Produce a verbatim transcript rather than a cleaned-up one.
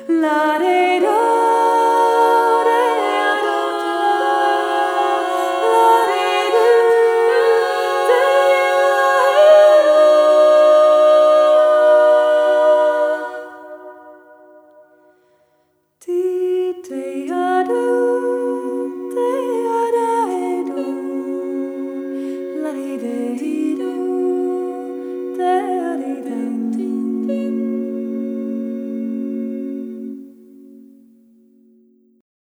La re do, re do, la re do, de la re do. Ti te